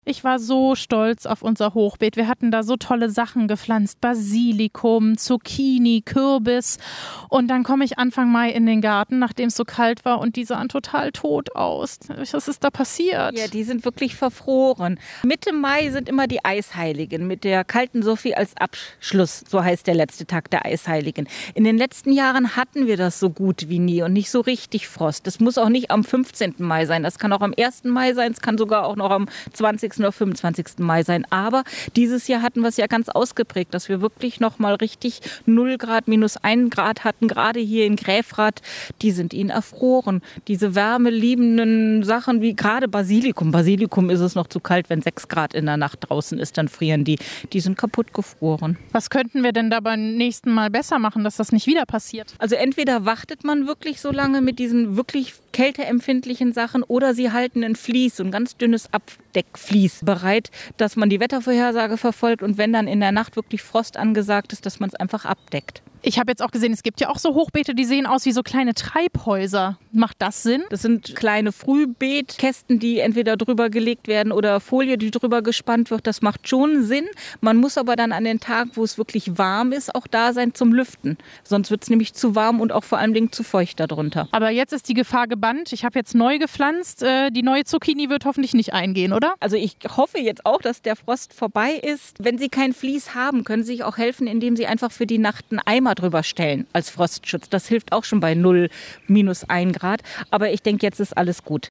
Ich war so stolz auf unser Hochbeet. Wir hatten da so tolle Sachen gepflanzt. Basilikum, Zucchini, Kürbis. Und dann komme ich Anfang Mai in den Garten, nachdem es so kalt war, und die sahen total tot aus. Was ist da passiert? Ja, die sind wirklich verfroren. Mitte Mai sind immer die Eisheiligen mit der kalten Sophie als Abschluss. So heißt der letzte Tag der Eisheiligen. In den letzten Jahren hatten wir das so gut wie nie und nicht so richtig Frost. Das muss auch nicht am 15. Mai sein. Das kann auch am 1. Mai sein. Es kann sogar auch noch am 20. oder 25. Mai sein. Aber dieses Jahr hatten wir es ja ganz ausgeprägt, dass wir wirklich noch mal richtig 0 Grad, -1 Grad hatten, gerade hier in Gräfrath. Die sind ihnen erfroren. Diese wärmeliebenden Sachen wie gerade Basilikum. Basilikum ist es noch zu kalt, wenn 6 Grad in der Nacht draußen ist, dann frieren die. Die sind kaputt gefroren. Was könnten wir denn da beim nächsten Mal besser machen, dass das nicht wieder passiert? Also entweder wartet man wirklich so lange mit diesen wirklich kälteempfindlichen Sachen oder sie halten ein Vlies, so ein ganz dünnes Abdeckvlies bereit, dass man die Wettervorhersage verfolgt und wenn dann in der Nacht wirklich Frost angesagt ist, dass man es einfach abdeckt. Ich habe jetzt auch gesehen, es gibt ja auch so Hochbeete, die sehen aus wie so kleine Treibhäuser. Macht das Sinn? Das sind kleine Frühbeetkästen, die entweder drüber gelegt werden oder Folie, die drüber gespannt wird. Das macht schon Sinn. Man muss aber dann an den Tagen, wo es wirklich warm ist, auch da sein zum Lüften. Sonst wird es nämlich zu warm und auch vor allen Dingen zu feucht darunter. Aber jetzt ist die Gefahr gebannt. Ich habe jetzt neu gepflanzt. Die neue Zucchini wird hoffentlich nicht eingehen, oder? Also ich hoffe jetzt auch, dass der Frost vorbei ist. Wenn Sie kein Vlies haben, können Sie sich auch helfen, indem Sie einfach für die Nacht einen Eimer drüber stellen als Frostschutz. Das hilft auch schon bei 0, -1 Grad. Aber ich denke, jetzt ist alles gut.